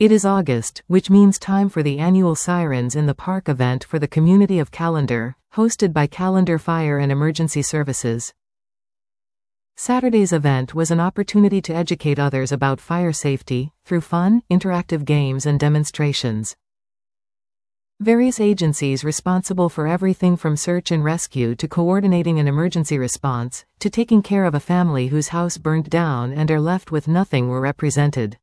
It is August, which means time for the annual Sirens in the Park event for the community of Callander, hosted by Callander Fire and Emergency Services. Saturday's event was an opportunity to educate others about fire safety, through fun, interactive games and demonstrations. Various agencies responsible for everything from search and rescue to coordinating an emergency response, to taking care of a family whose house burned down and are left with nothing were represented.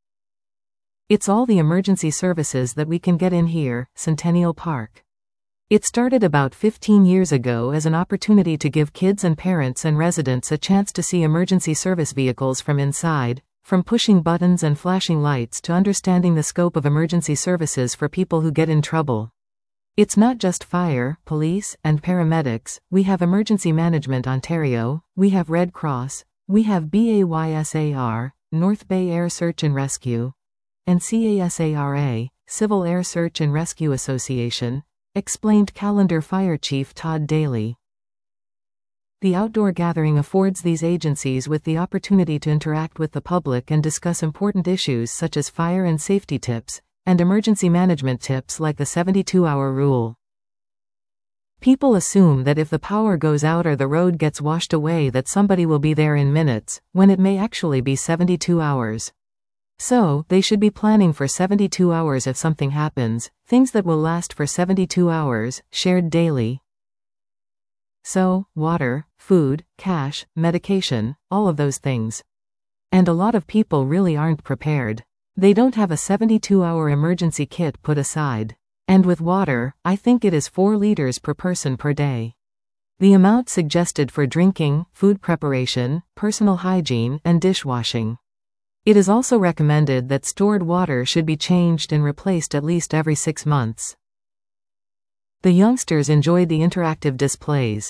It's all the emergency services that we can get in here, Centennial Park. It started about 15 years ago as an opportunity to give kids and parents and residents a chance to see emergency service vehicles from inside, from pushing buttons and flashing lights to understanding the scope of emergency services for people who get in trouble. It's not just fire, police, and paramedics. We have Emergency Management Ontario, we have Red Cross, we have BAYSAR, North Bay Air Search and Rescue, and CASARA, Civil Air Search and Rescue Association, explained Callander Fire Chief Todd Daly. The outdoor gathering affords these agencies with the opportunity to interact with the public and discuss important issues such as fire and safety tips, and emergency management tips like the 72-hour rule. People assume that if the power goes out or the road gets washed away that somebody will be there in minutes, when it may actually be 72 hours. So, they should be planning for 72 hours if something happens, things that will last for 72 hours, shared Daly. So, water, food, cash, medication, all of those things. And a lot of people really aren't prepared. They don't have a 72-hour emergency kit put aside. And with water, I think it is 4 liters per person per day. The amount suggested for drinking, food preparation, personal hygiene, and dishwashing. It is also recommended that stored water should be changed and replaced at least every 6 months. The youngsters enjoyed the interactive displays.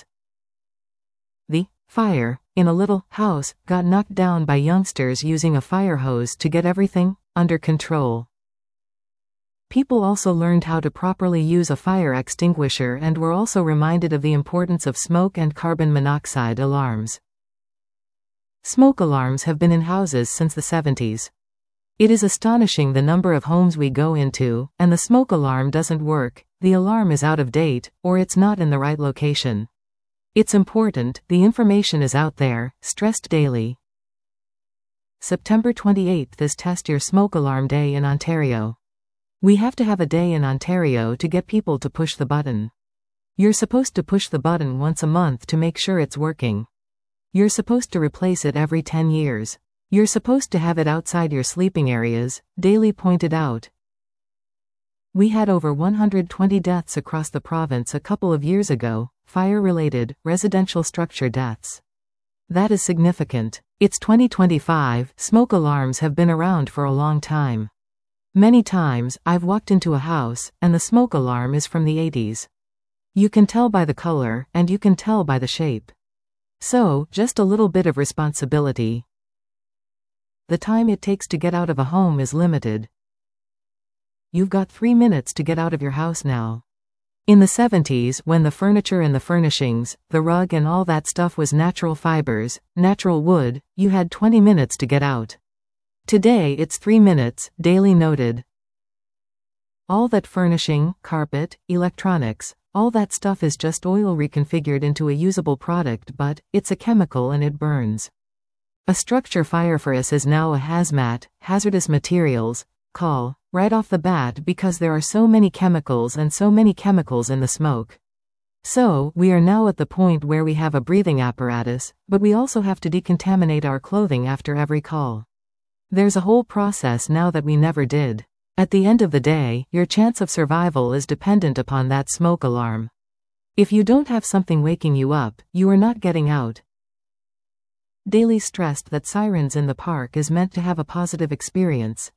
The fire in a little house got knocked down by youngsters using a fire hose to get everything under control. People also learned how to properly use a fire extinguisher and were also reminded of the importance of smoke and carbon monoxide alarms. Smoke alarms have been in houses since the 70s. It is astonishing the number of homes we go into, and the smoke alarm doesn't work, the alarm is out of date, or it's not in the right location. It's important, the information is out there, stressed Daly. September 28th is Test Your Smoke Alarm Day in Ontario. We have to have a day in Ontario to get people to push the button. You're supposed to push the button once a month to make sure it's working. You're supposed to replace it every 10 years. You're supposed to have it outside your sleeping areas, Daly pointed out. We had over 120 deaths across the province a couple of years ago, fire-related, residential structure deaths. That is significant. It's 2025, smoke alarms have been around for a long time. Many times, I've walked into a house, and the smoke alarm is from the 80s. You can tell by the color, and you can tell by the shape. So, just a little bit of responsibility. The time it takes to get out of a home is limited. You've got 3 minutes to get out of your house now. In the 70s, when the furniture and the furnishings, the rug and all that stuff was natural fibers, natural wood, you had 20 minutes to get out. Today it's 3 minutes, Daly noted. All that furnishing, carpet, electronics, all that stuff is just oil reconfigured into a usable product, but it's a chemical and it burns. A structure fire for us is now a hazmat, hazardous materials, call, right off the bat because there are so many chemicals and so many chemicals in the smoke. So, we are now at the point where we have a breathing apparatus, but we also have to decontaminate our clothing after every call. There's a whole process now that we never did. At the end of the day, your chance of survival is dependent upon that smoke alarm. If you don't have something waking you up, you are not getting out. Daly stressed that Sirens in the Park is meant to have a positive experience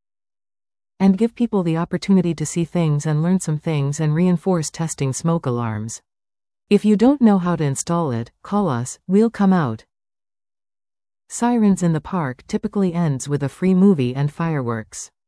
and give people the opportunity to see things and learn some things and reinforce testing smoke alarms. If you don't know how to install it, call us, we'll come out. Sirens in the Park typically ends with a free movie and fireworks.